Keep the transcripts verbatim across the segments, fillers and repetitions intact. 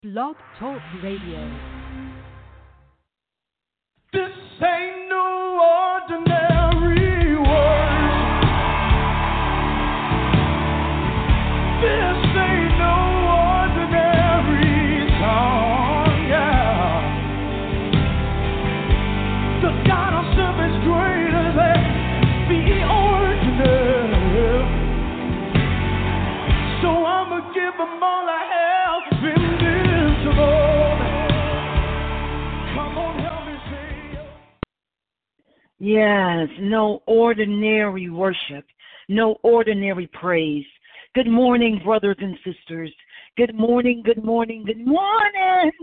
Blog Talk Radio. This ain't no ordinary world. This ain't no ordinary song, yeah. The God of serve is greater than the ordinary. So I'ma give them all I have, invincible. Yes, no ordinary worship, no ordinary praise. Good morning, brothers and sisters. Good morning, good morning, good morning.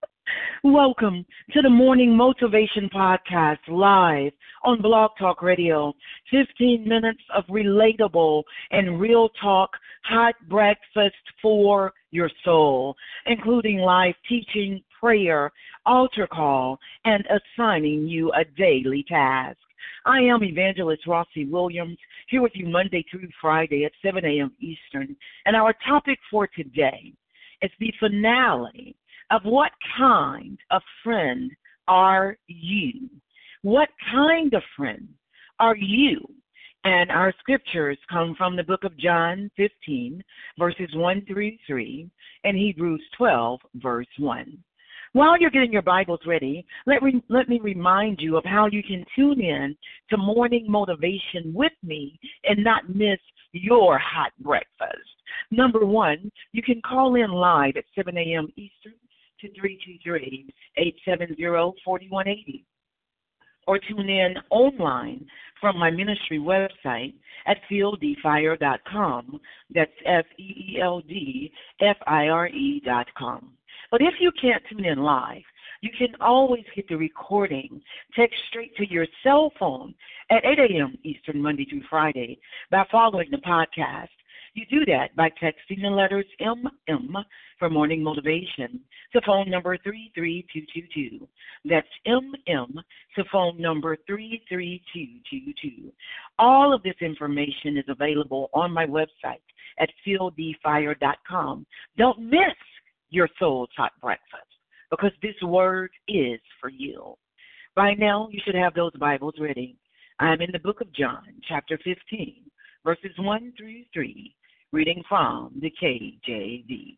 Welcome to the Morning Motivation Podcast live on Blog Talk Radio. fifteen minutes of relatable and real talk, hot breakfast for your soul, including live teaching, prayer, altar call, and assigning you a daily task. I am Evangelist Rossi Williams, here with you Monday through Friday at seven a.m. Eastern, and our topic for today is the finale of what kind of friend are you? What kind of friend are you? And our scriptures come from the book of John fifteen, verses one through three, and Hebrews twelve, verse one. While you're getting your Bibles ready, let, re- let me remind you of how you can tune in to Morning Motivation with me and not miss your hot breakfast. Number one, you can call in live at seven a.m. Eastern to three two three, eight seven zero, four one eight zero, or tune in online from my ministry website at field d fire dot com. That's F E E L D F I R E dot com. But if you can't tune in live, you can always get the recording text straight to your cell phone at eight a.m. Eastern, Monday through Friday, by following the podcast. You do that by texting the letters M M for Morning Motivation to phone number three three two two two. That's M M to phone number three three two two two. All of this information is available on my website at field d fire dot com. Don't miss your soul's hot breakfast, because this word is for you. By now, you should have those Bibles ready. I'm in the book of John, chapter fifteen, verses one through three, reading from the K J V.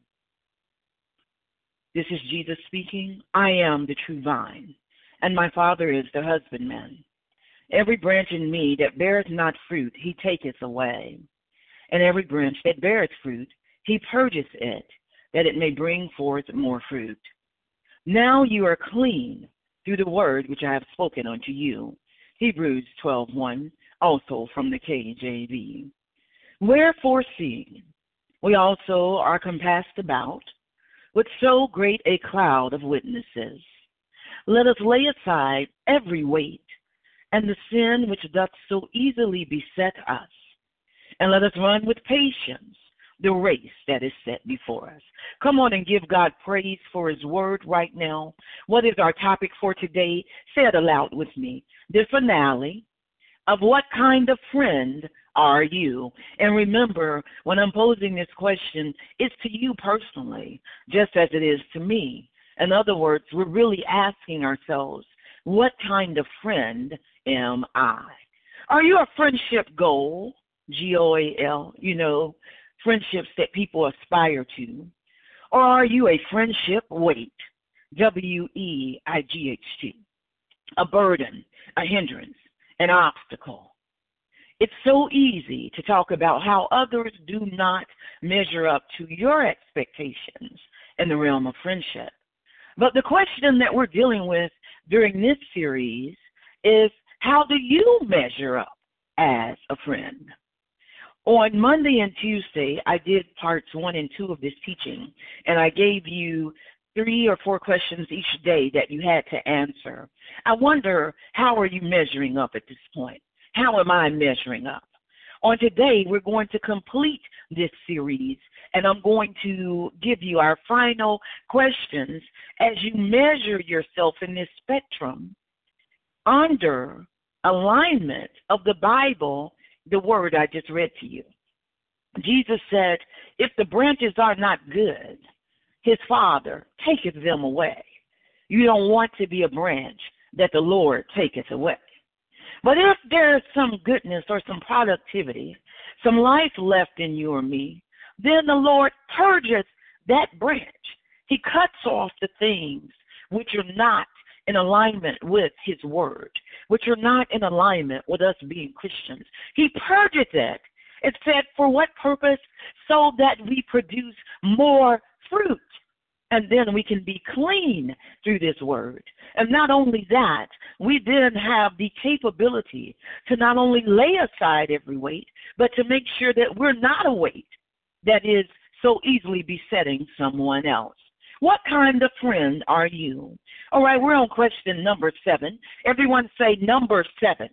This is Jesus speaking. I am the true vine, and my Father is the husbandman. Every branch in me that beareth not fruit, he taketh away. And every branch that beareth fruit, he purgeth it, that it may bring forth more fruit. Now you are clean through the word which I have spoken unto you. Hebrews twelve one, also from the K J V. Wherefore, seeing we also are compassed about with so great a cloud of witnesses, let us lay aside every weight and the sin which doth so easily beset us, and let us run with patience the race that is set before us. Come on and give God praise for his word right now. What is our topic for today? Say it aloud with me. The finale of what kind of friend are you? And remember, when I'm posing this question, it's to you personally, just as it is to me. In other words, we're really asking ourselves, what kind of friend am I? Are you a friendship goal? G O A L, you know, friendships that people aspire to? Or are you a friendship weight? W E I G H T. A burden, a hindrance, an obstacle. It's so easy to talk about how others do not measure up to your expectations in the realm of friendship. But the question that we're dealing with during this series is, how do you measure up as a friend? On Monday and Tuesday, I did parts one and two of this teaching, and I gave you three or four questions each day that you had to answer. I wonder, how are you measuring up at this point? How am I measuring up? On today, we're going to complete this series, and I'm going to give you our final questions as you measure yourself in this spectrum under alignment of the Bible, the word I just read to you. Jesus said, if the branches are not good, his Father taketh them away. You don't want to be a branch that the Lord taketh away. But if there's some goodness or some productivity, some life left in you or me, then the Lord purges that branch. He cuts off the things which are not in alignment with his word, which are not in alignment with us being Christians. He purges it. It said, for what purpose? So that we produce more fruit. And then we can be clean through this word. And not only that, we then have the capability to not only lay aside every weight, but to make sure that we're not a weight that is so easily besetting someone else. What kind of friend are you? All right, we're on question number seven. Everyone say number seven.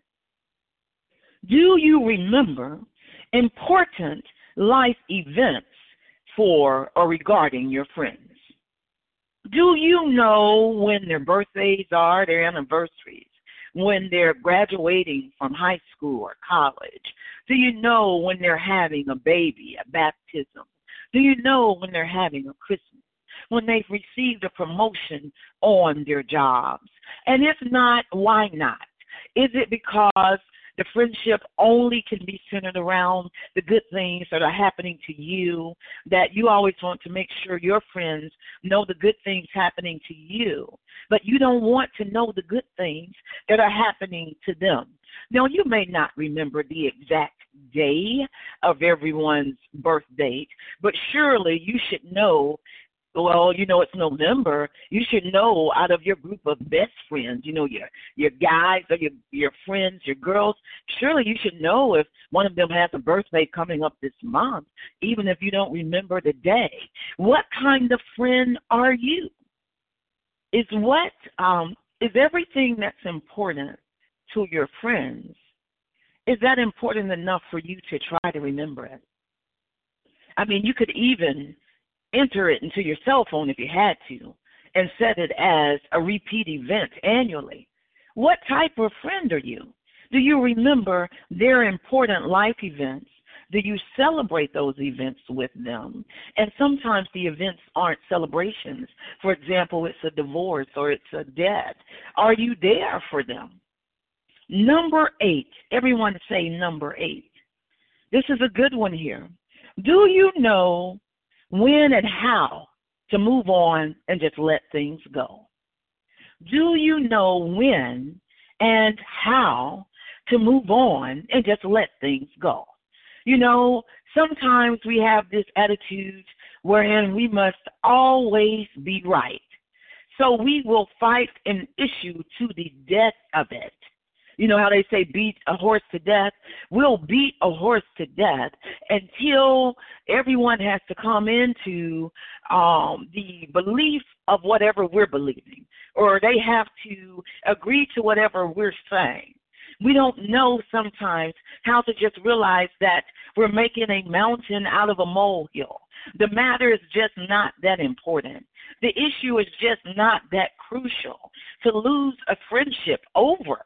Do you remember important life events for or regarding your friends? Do you know when their birthdays are, their anniversaries, when they're graduating from high school or college? Do you know when they're having a baby, a baptism? Do you know when they're having a Christmas, when they've received a promotion on their jobs? And if not, why not? Is it because the friendship only can be centered around the good things that are happening to you, that you always want to make sure your friends know the good things happening to you, but you don't want to know the good things that are happening to them? Now, you may not remember the exact day of everyone's birth date, but surely you should know. Well, you know, it's November. You should know out of your group of best friends, you know, your your guys or your your friends, your girls, surely you should know if one of them has a birthday coming up this month, even if you don't remember the day. What kind of friend are you? Is what um is everything that's important to your friends, is that important enough for you to try to remember it? I mean, you could even enter it into your cell phone if you had to and set it as a repeat event annually. What type of friend are you? Do you remember their important life events? Do you celebrate those events with them? And sometimes the events aren't celebrations. For example, it's a divorce or it's a death. Are you there for them? Number eight. Everyone say number eight. This is a good one here. Do you know when and how to move on and just let things go? Do you know when and how to move on and just let things go? You know, sometimes we have this attitude wherein we must always be right. So we will fight an issue to the death of it. You know how they say beat a horse to death? We'll beat a horse to death until everyone has to come into um, the belief of whatever we're believing, or they have to agree to whatever we're saying. We don't know sometimes how to just realize that we're making a mountain out of a molehill. The matter is just not that important. The issue is just not that crucial to lose a friendship over.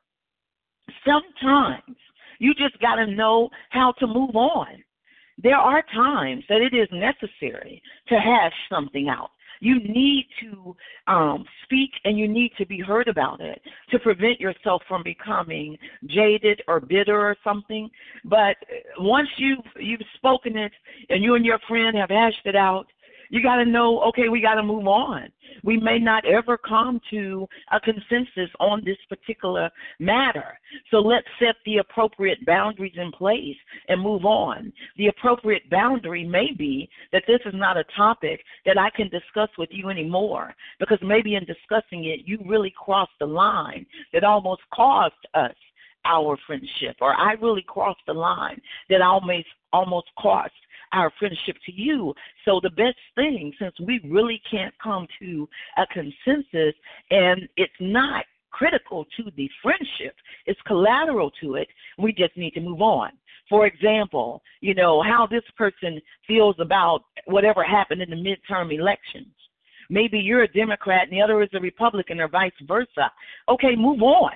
Sometimes you just got to know how to move on. There are times that it is necessary to hash something out. You need to um, speak and you need to be heard about it to prevent yourself from becoming jaded or bitter or something. But once you've, you've spoken it and you and your friend have hashed it out, you got to know, okay, we got to move on. We may not ever come to a consensus on this particular matter. So let's set the appropriate boundaries in place and move on. The appropriate boundary may be that this is not a topic that I can discuss with you anymore, because maybe in discussing it, you really crossed the line that almost caused us our friendship, or I really crossed the line that almost almost cost our friendship to you. So the best thing, since we really can't come to a consensus and it's not critical to the friendship, it's collateral to it, we just need to move on. For example, you know, how this person feels about whatever happened in the midterm elections. Maybe you're a Democrat and the other is a Republican, or vice versa. Okay, move on.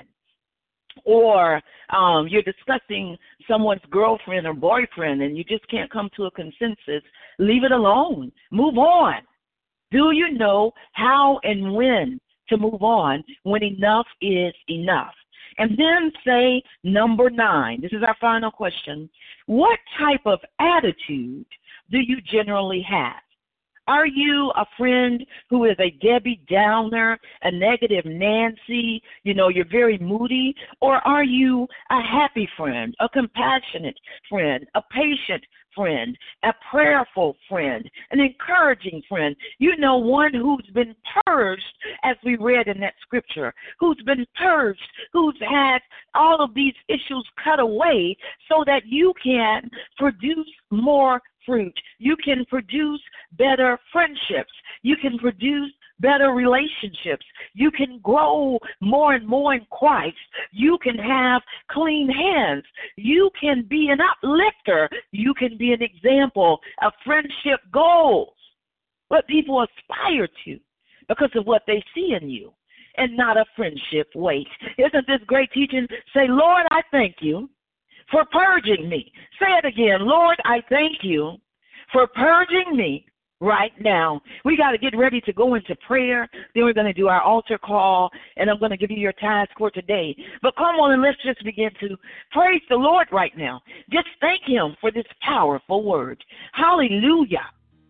Or um, you're discussing someone's girlfriend or boyfriend and you just can't come to a consensus. Leave it alone. Move on. Do you know how and when to move on when enough is enough? And then say number nine. This is our final question. What type of attitude do you generally have? Are you a friend who is a Debbie Downer, a negative Nancy, you know, you're very moody? Or are you a happy friend, a compassionate friend, a patient friend, a prayerful friend, an encouraging friend? You know, one who's been purged, as we read in that scripture, who's been purged, who's had all of these issues cut away so that you can produce more fruit. You can produce better friendships. You can produce better relationships. You can grow more and more in Christ. You can have clean hands. You can be an uplifter. You can be an example of friendship goals, what people aspire to because of what they see in you, and not a friendship weight. Isn't this great teaching? Say, Lord, I thank you for purging me. Say it again. Lord, I thank you for purging me right now. We got to get ready to go into prayer. Then we're going to do our altar call, and I'm going to give you your task for today. But come on and let's just begin to praise the Lord right now. Just thank him for this powerful word. Hallelujah.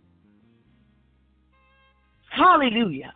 Hallelujah.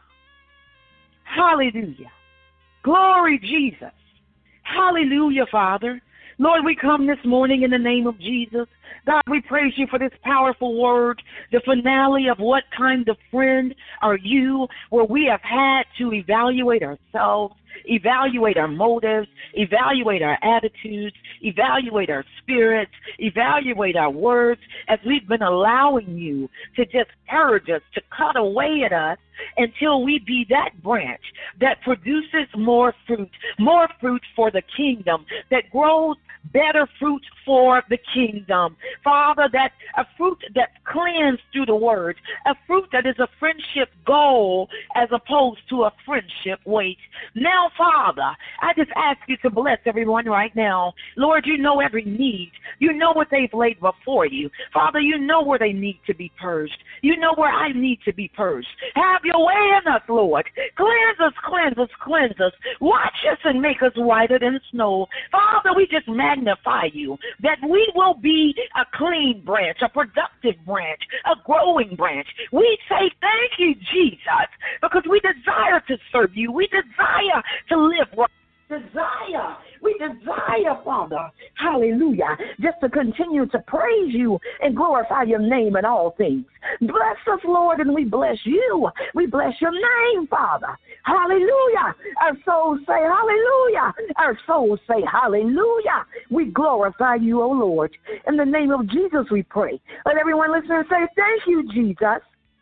Hallelujah. Glory, Jesus. Hallelujah, Father. Lord, we come this morning in the name of Jesus. God, we praise you for this powerful word, the finale of what kind of friend are you, where we have had to evaluate ourselves, evaluate our motives, evaluate our attitudes, evaluate our spirits, evaluate our words, as we've been allowing you to just purge us, to cut away at us until we be that branch that produces more fruit, more fruit for the kingdom, that grows better fruit for the kingdom. Father, that a fruit that's cleansed through the word, a fruit that is a friendship goal as opposed to a friendship weight. Now, Father, I just ask you to bless everyone right now. Lord, you know every need. You know what they've laid before you. Father, you know where they need to be purged. You know where I need to be purged. Have your way in us, Lord. Cleanse us, cleanse us, cleanse us. Wash us and make us whiter than snow. Father, we just magnify you, that we will be a clean branch, a productive branch, a growing branch. We say thank you, Jesus, because we desire to serve you. We desire to live right. Desire, we desire, Father, hallelujah, just to continue to praise you and glorify your name in all things. Bless us, Lord, and we bless you. We bless your name, Father. Hallelujah. Our souls say hallelujah. Our souls say hallelujah. We glorify you, O Lord. In the name of Jesus we pray. Let everyone listen and say, thank you, Jesus.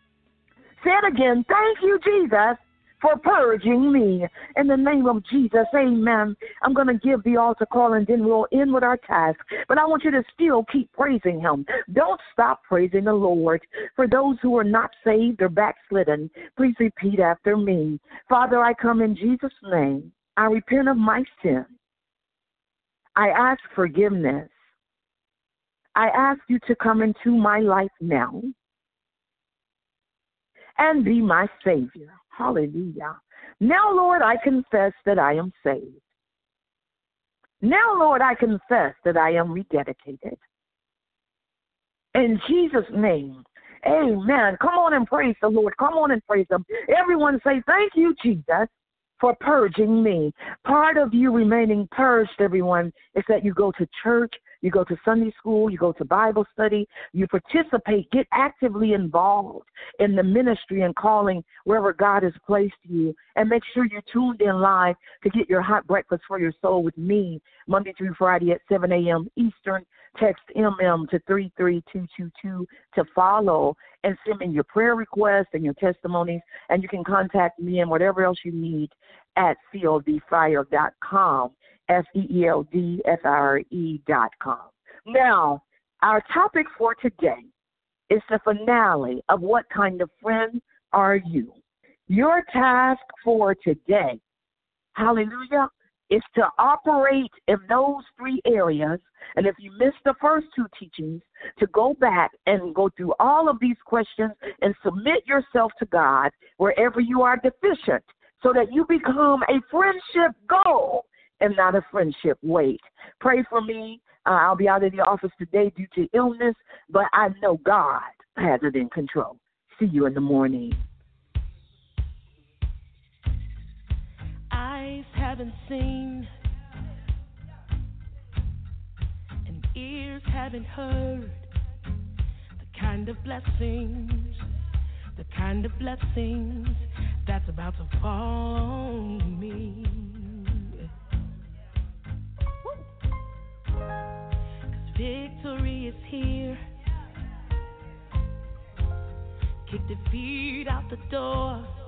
Say it again. Thank you, Jesus, for purging me. In the name of Jesus, amen. I'm going to give the altar call, and then we'll end with our task. But I want you to still keep praising him. Don't stop praising the Lord. For those who are not saved or backslidden, please repeat after me. Father, I come in Jesus' name. I repent of my sin. I ask forgiveness. I ask you to come into my life now and be my Savior. Hallelujah. Now, Lord, I confess that I am saved. Now, Lord, I confess that I am rededicated. In Jesus' name, amen. Come on and praise the Lord. Come on and praise him. Everyone say, thank you, Jesus, for purging me. Part of you remaining purged, everyone, is that you go to church, you go to Sunday school, you go to Bible study, you participate, get actively involved in the ministry and calling wherever God has placed you, and make sure you're tuned in live to get your hot breakfast for your soul with me Monday through Friday at seven a.m. Eastern. Text M M to three three two two two to follow and send me your prayer requests and your testimonies, and you can contact me and whatever else you need at C O D fire dot com. F E E L D F I R E dot com. Now, our topic for today is the finale of what kind of friend are you? Your task for today, hallelujah, is to operate in those three areas. And if you missed the first two teachings, to go back and go through all of these questions and submit yourself to God wherever you are deficient, so that you become a friendship goal and not a friendship weight. Pray for me. Uh, I'll be out of the office today due to illness, but I know God has it in control. See you in the morning. Eyes haven't seen, and ears haven't heard the kind of blessings, the kind of blessings that's about to fall on me. 'Cause victory is here. Kick defeat out the door.